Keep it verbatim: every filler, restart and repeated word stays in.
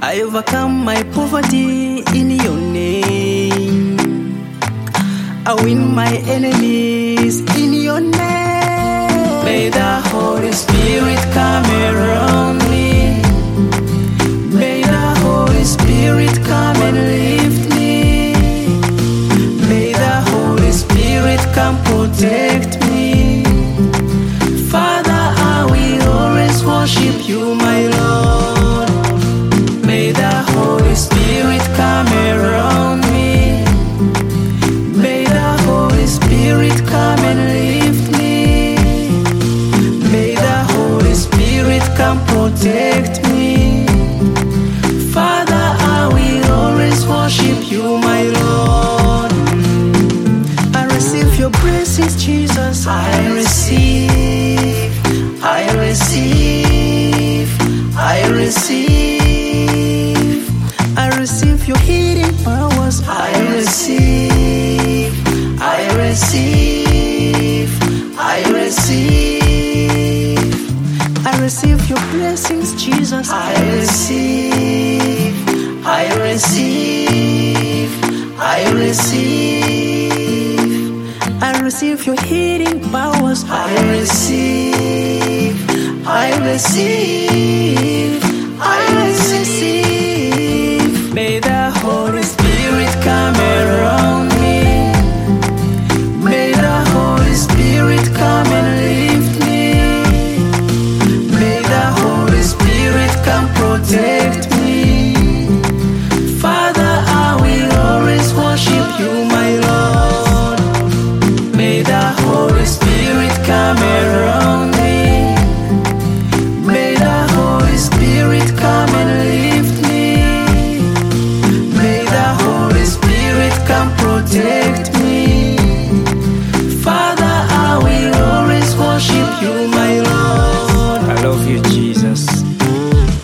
I overcome my poverty in your name. I win my enemies in your name. May the Holy Spirit come around me. May the Holy Spirit come and lift me. May the Holy Spirit come protect me. Father, I will always worship you, my Lord. May the Holy Spirit come around me. May the Holy Spirit come and lift me. May the Holy Spirit come protect me. Father, I will always worship you, my Lord. I receive your blessings, Jesus. I receive, I receive, I receive. I receive your healing powers. I receive, I receive, I receive. I receive your blessings, Jesus. I receive, I receive, I receive. I receive your healing powers. I receive, I receive, I receive. May the Holy Spirit come around me. May the Holy Spirit come and lift me. May the Holy Spirit come protect me. Father, I will always worship you, my Lord. May the Holy Spirit come around me. May the Holy Spirit come and lift me. May the Holy Spirit come protect me.